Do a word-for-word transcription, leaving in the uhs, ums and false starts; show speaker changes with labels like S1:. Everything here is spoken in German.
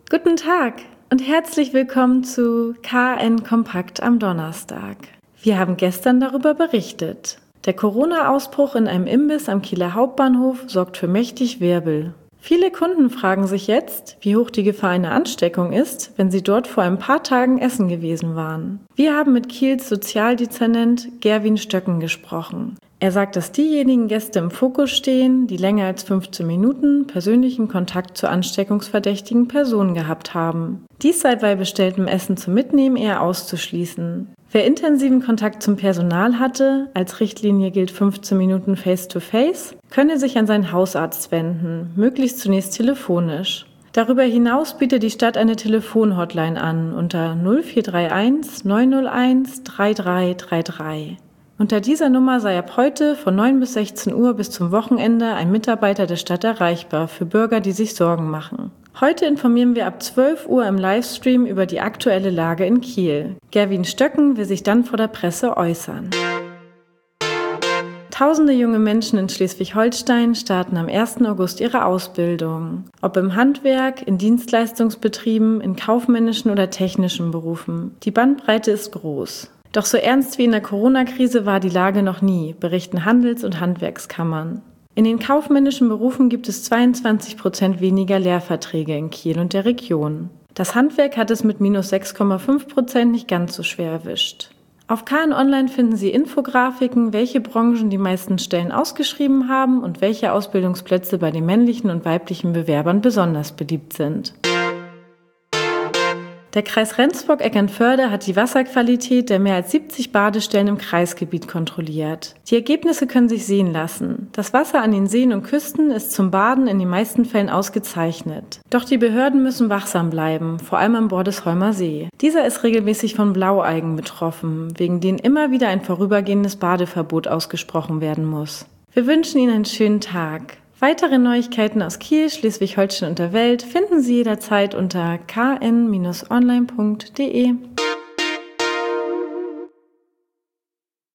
S1: Guten Tag und herzlich willkommen zu K N Kompakt am Donnerstag. Wir haben gestern darüber berichtet. Der Corona-Ausbruch in einem Imbiss am Kieler Hauptbahnhof sorgt für mächtig Wirbel. Viele Kunden fragen sich jetzt, wie hoch die Gefahr einer Ansteckung ist, wenn sie dort vor ein paar Tagen essen gewesen waren. Wir haben mit Kiels Sozialdezernent Gerwin Stöcken gesprochen. Er sagt, dass diejenigen Gäste im Fokus stehen, die länger als fünfzehn Minuten persönlichen Kontakt zu ansteckungsverdächtigen Personen gehabt haben. Dies sei bei bestelltem Essen zum Mitnehmen eher auszuschließen. Wer intensiven Kontakt zum Personal hatte, als Richtlinie gilt fünfzehn Minuten Face-to-Face, könne sich an seinen Hausarzt wenden, möglichst zunächst telefonisch. Darüber hinaus bietet die Stadt eine Telefonhotline an unter null vier drei eins neun null eins drei drei drei drei. Unter dieser Nummer sei ab heute von neun bis sechzehn Uhr bis zum Wochenende ein Mitarbeiter der Stadt erreichbar für Bürger, die sich Sorgen machen. Heute informieren wir ab zwölf Uhr im Livestream über die aktuelle Lage in Kiel. Gerwin Stöcken will sich dann vor der Presse äußern. Tausende junge Menschen in Schleswig-Holstein starten am ersten August ihre Ausbildung. Ob im Handwerk, in Dienstleistungsbetrieben, in kaufmännischen oder technischen Berufen. Die Bandbreite ist groß. Doch so ernst wie in der Corona-Krise war die Lage noch nie, berichten Handels- und Handwerkskammern. In den kaufmännischen Berufen gibt es zweiundzwanzig Prozent weniger Lehrverträge in Kiel und der Region. Das Handwerk hat es mit minus sechs Komma fünf Prozent nicht ganz so schwer erwischt. Auf K N Online finden Sie Infografiken, welche Branchen die meisten Stellen ausgeschrieben haben und welche Ausbildungsplätze bei den männlichen und weiblichen Bewerbern besonders beliebt sind. Der Kreis Rendsburg-Eckernförde hat die Wasserqualität der mehr als siebzig Badestellen im Kreisgebiet kontrolliert. Die Ergebnisse können sich sehen lassen. Das Wasser an den Seen und Küsten ist zum Baden in den meisten Fällen ausgezeichnet. Doch die Behörden müssen wachsam bleiben, vor allem am Bordesholmer See. Dieser ist regelmäßig von Blaualgen betroffen, wegen denen immer wieder ein vorübergehendes Badeverbot ausgesprochen werden muss. Wir wünschen Ihnen einen schönen Tag. Weitere Neuigkeiten aus Kiel, Schleswig-Holstein und der Welt finden Sie jederzeit unter k n Bindestrich online punkt de.